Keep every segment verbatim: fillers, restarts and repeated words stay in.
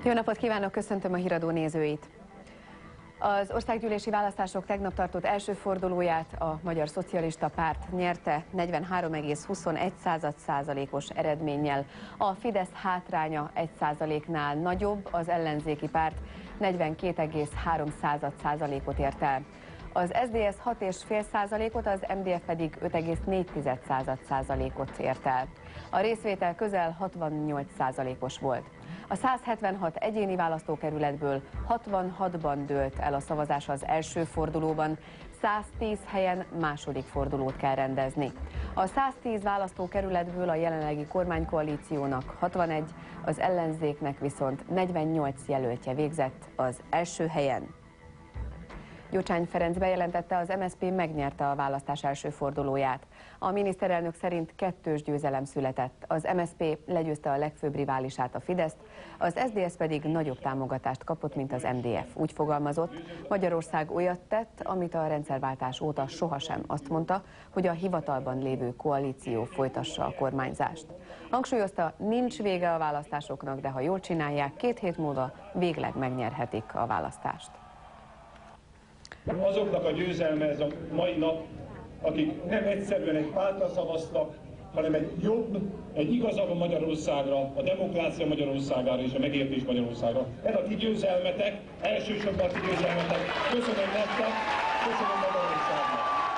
Jó napot kívánok, köszöntöm a Híradó nézőit! Az országgyűlési választások tegnap tartott első fordulóját a Magyar Szocialista Párt nyerte negyvenhárom egész huszonegy százalékos eredménnyel. A Fidesz hátránya egy százaléknál nagyobb, az ellenzéki párt negyvenkét egész három százalékot ért el. Az es zé dé es hat egész öt százalékot, az em dé ef pedig öt egész négy százalékot ért el. A részvétel közel hatvannyolc százalékos volt. A száz hetvenhat egyéni választókerületből hatvanhatban dőlt el a szavazás az első fordulóban, száztíz helyen második fordulót kell rendezni. A száztíz választókerületből a jelenlegi kormánykoalíciónak hatvanegy, az ellenzéknek viszont negyvennyolc jelöltje végzett az első helyen. Gyurcsány Ferenc bejelentette, az em es zé pé megnyerte a választás első fordulóját. A miniszterelnök szerint kettős győzelem született. Az em es zé pé legyőzte a legfőbb riválisát, a Fideszt, az es zé dé es pedig nagyobb támogatást kapott, mint az em dé ef. Úgy fogalmazott, Magyarország olyat tett, amit a rendszerváltás óta sohasem, azt mondta, hogy a hivatalban lévő koalíció folytassa a kormányzást. Hangsúlyozta, nincs vége a választásoknak, de ha jól csinálják, két hét múlva végleg megnyerhetik a választást. Azoknak a győzelme ez a mai nap, akik nem egyszerűen egy pártra szavaztak, hanem egy jobb, egy igazabb Magyarországra, a demokrácia Magyarországára és a megértés Magyarországra. Ez a ti győzelmetek, elsősorban a ti győzelmetek. Köszönöm nektek, köszönöm Magyarországnak.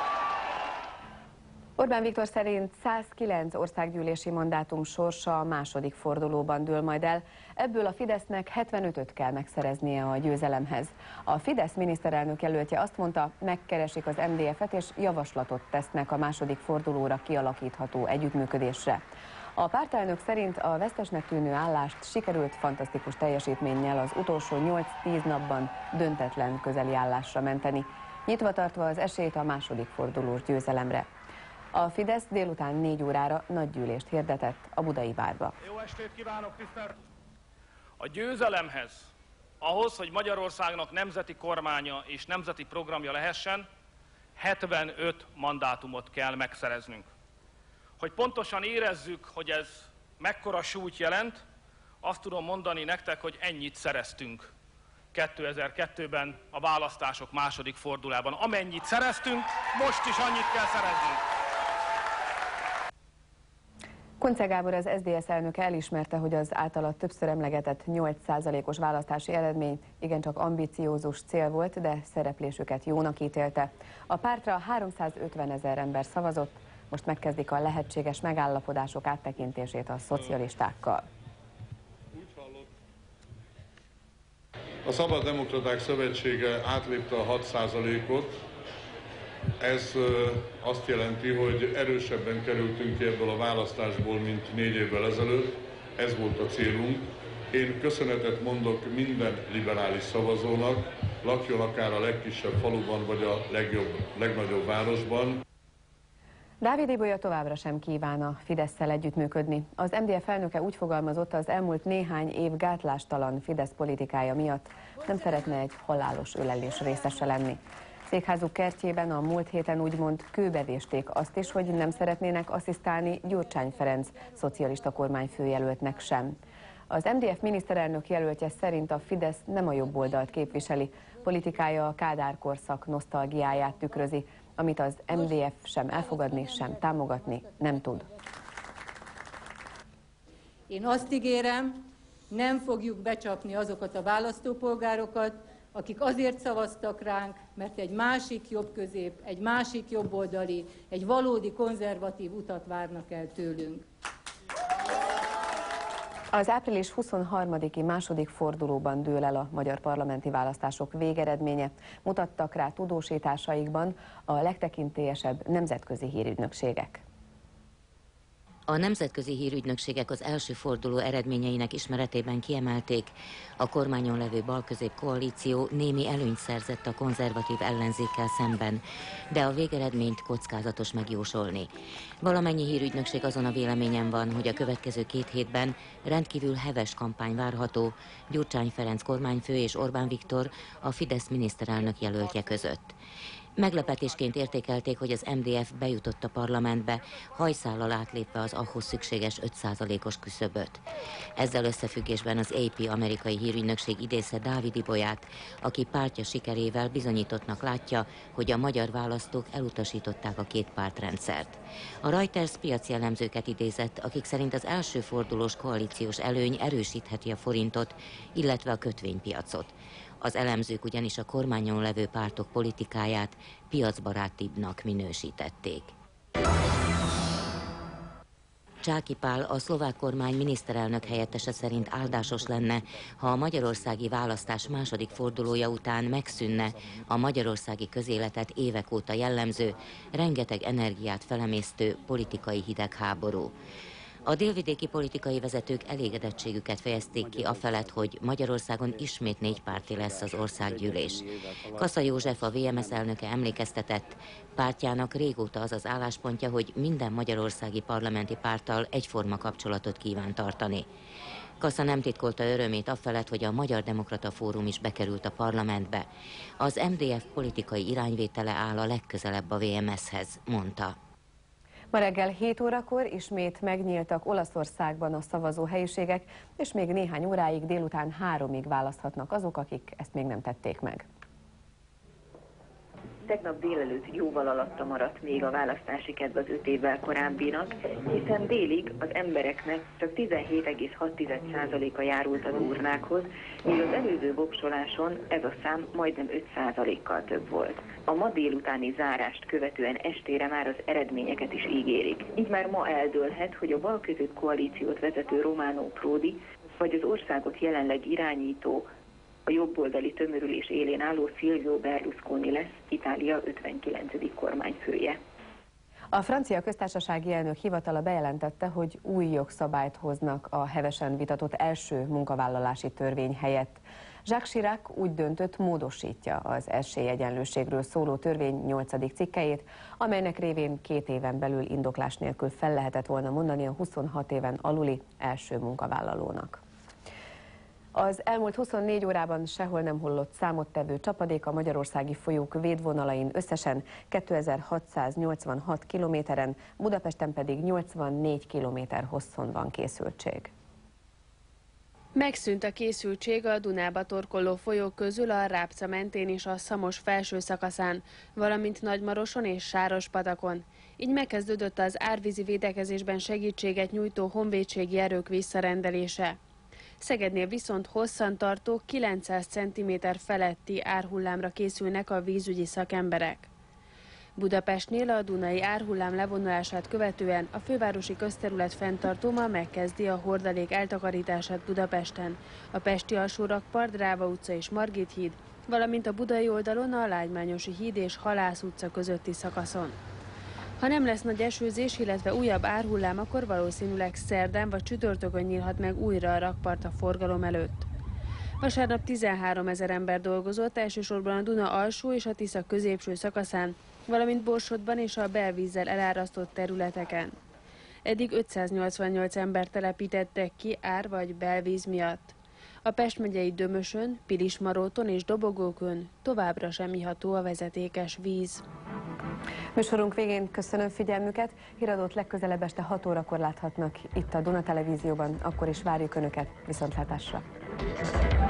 Orbán Viktor szerint százkilenc országgyűlési mandátum sorsa a második fordulóban dől majd el, ebből a Fidesznek hetvenötöt kell megszereznie a győzelemhez. A Fidesz miniszterelnök jelöltje azt mondta, megkeresik az em dé ef-et és javaslatot tesznek a második fordulóra kialakítható együttműködésre. A pártelnök szerint a vesztesnek tűnő állást sikerült fantasztikus teljesítménnyel az utolsó nyolc-tíz napban döntetlen közeli állásra menteni, nyitva tartva az esélyt a második fordulós győzelemre. A Fidesz délután négy órára nagygyűlést hirdetett a Budai Várba. Jó estét kívánok, tisztelt! A győzelemhez, ahhoz, hogy Magyarországnak nemzeti kormánya és nemzeti programja lehessen, hetvenöt mandátumot kell megszereznünk. Hogy pontosan érezzük, hogy ez mekkora súlyt jelent, azt tudom mondani nektek, hogy ennyit szereztünk kétezer-kettőben a választások második fordulában. Amennyit szereztünk, most is annyit kell szereznünk. Kunce Gábor, az es zé dé es elnöke elismerte, hogy az általa többször emlegetett nyolc százalékos választási eredmény igencsak ambiciózus cél volt, de szereplésüket jónak ítélte. A pártra háromszázötven ezer ember szavazott, most megkezdik a lehetséges megállapodások áttekintését a szocialistákkal. A Szabad Demokraták Szövetsége átlépte a hat százalékot. Ez azt jelenti, hogy erősebben kerültünk ki ebből a választásból, mint négy évvel ezelőtt. Ez volt a célunk. Én köszönetet mondok minden liberális szavazónak, lakjon akár a legkisebb faluban, vagy a legjobb, legnagyobb városban. Dávid Ibolya továbbra sem kíván a Fidesszel együttműködni. Az em dé ef elnöke úgy fogalmazott, az elmúlt néhány év gátlástalan Fidesz politikája miatt nem szeretne egy halálos ölelés részese lenni. Székházuk kertjében a múlt héten úgymond kőbevésték azt is, hogy nem szeretnének asszisztálni Gyurcsány Ferenc szocialista kormányfőjelöltnek sem. Az em dé ef miniszterelnök jelöltje szerint a Fidesz nem a jobb oldalt képviseli, politikája a Kádár korszak nosztalgiáját tükrözi, amit az em dé ef sem elfogadni, sem támogatni nem tud. Én azt ígérem, nem fogjuk becsapni azokat a választópolgárokat, akik azért szavaztak ránk, mert egy másik jobbközép, egy másik jobboldali, egy valódi konzervatív utat várnak el tőlünk. Az április huszonharmadiki második fordulóban dől el a magyar parlamenti választások végeredménye, mutattak rá tudósításaikban a legtekintélyesebb nemzetközi hírügynökségek. A nemzetközi hírügynökségek az első forduló eredményeinek ismeretében kiemelték, a kormányon levő balközép koalíció némi előnyt szerzett a konzervatív ellenzékkel szemben, de a végeredményt kockázatos megjósolni. Valamennyi hírügynökség azon a véleményen van, hogy a következő két hétben rendkívül heves kampány várható Gyurcsány Ferenc kormányfő és Orbán Viktor, a Fidesz miniszterelnök jelöltje között. Meglepetésként értékelték, hogy az em dé ef bejutott a parlamentbe, hajszállal átlépve az ahhoz szükséges öt százalékos küszöböt. Ezzel összefüggésben az á pé amerikai hírügynökség idézte Dávid Ibolyát, aki pártja sikerével bizonyítottnak látja, hogy a magyar választók elutasították a kétpártrendszert. A Reuters piaci elemzőket idézett, akik szerint az első fordulós koalíciós előny erősítheti a forintot, illetve a kötvénypiacot. Az elemzők ugyanis a kormányon levő pártok politikáját piacbarátibbnak minősítették. Csáky Pál, a szlovák kormány miniszterelnök helyettese szerint áldásos lenne, ha a magyarországi választás második fordulója után megszűnne a magyarországi közéletet évek óta jellemző, rengeteg energiát felemésztő politikai hidegháború. A délvidéki politikai vezetők elégedettségüket fejezték ki afelett, hogy Magyarországon ismét négypárti lesz az országgyűlés. Kassa József, a vé em es elnöke emlékeztetett, pártjának régóta az az álláspontja, hogy minden magyarországi parlamenti párttal egyforma kapcsolatot kíván tartani. Kassa nem titkolta örömét afelett, hogy a Magyar Demokrata Fórum is bekerült a parlamentbe. Az em dé ef politikai irányvétele áll a legközelebb a vé em eshez, mondta. Ma reggel hét órakor ismét megnyíltak Olaszországban a szavazóhelyiségek, és még néhány óráig, délután háromig választhatnak azok, akik ezt még nem tették meg. Tegnap délelőtt jóval alatta maradt még a választási kedv az öt évvel korábbinak, hiszen délig az embereknek csak tizenhét egész hat százaléka járult az urnákhoz, míg az előző voksoláson ez a szám majdnem öt százalékkal több volt. A ma délutáni zárást követően estére már az eredményeket is ígérik. Így már ma eldőlhet, hogy a balközép koalíciót vezető Romano Prodi, vagy az országot jelenleg irányító, a jobboldali tömörülés élén álló Silvio Berlusconi lesz Itália ötvenkilencedik kormányfője. A francia köztársasági elnök hivatala bejelentette, hogy új jogszabályt hoznak a hevesen vitatott első munkavállalási törvény helyett. Jacques Chirac úgy döntött, módosítja az esélyegyenlőségről szóló törvény nyolcadik cikkelyét, amelynek révén két éven belül indoklás nélkül fel lehetett volna mondani a huszonhat éven aluli első munkavállalónak. Az elmúlt huszonnégy órában sehol nem hullott számottevő csapadék a magyarországi folyók védvonalain összesen kétezer-hatszáznyolcvanhat kilométeren, Budapesten pedig nyolcvannégy kilométer hosszon van készültség. Megszűnt a készültség a Dunába torkolló folyók közül a Rábca mentén és a Szamos felső szakaszán, valamint Nagymaroson és Sárospatakon. Így megkezdődött az árvízi védekezésben segítséget nyújtó honvédségi erők visszarendelése. Szegednél viszont hosszantartó kilencszáz centiméter feletti árhullámra készülnek a vízügyi szakemberek. Budapestnél a dunai árhullám levonulását követően a fővárosi közterület fenntartó ma megkezdi a hordalék eltakarítását Budapesten, a Pesti alsórakpart, Dráva utca és Margit híd, valamint a budai oldalon a Lágymányosi híd és Halász utca közötti szakaszon. Ha nem lesz nagy esőzés, illetve újabb árhullám, akkor valószínűleg szerdán vagy csütörtökön nyílhat meg újra a rakpart a forgalom előtt. Vasárnap tizenhárom ezer ember dolgozott, elsősorban a Duna alsó és a Tisza középső szakaszán, valamint Borsodban és a belvízzel elárasztott területeken. Eddig ötszáznyolcvannyolc ember telepítettek ki ár vagy belvíz miatt. A Pest megyei Dömösön, Pilismaróton és Dobogókön továbbra sem iható a vezetékes víz. Műsorunk végén köszönöm figyelmüket, híradót legközelebb este hat órakor láthatnak itt a Duna Televízióban, akkor is várjuk Önöket, viszontlátásra!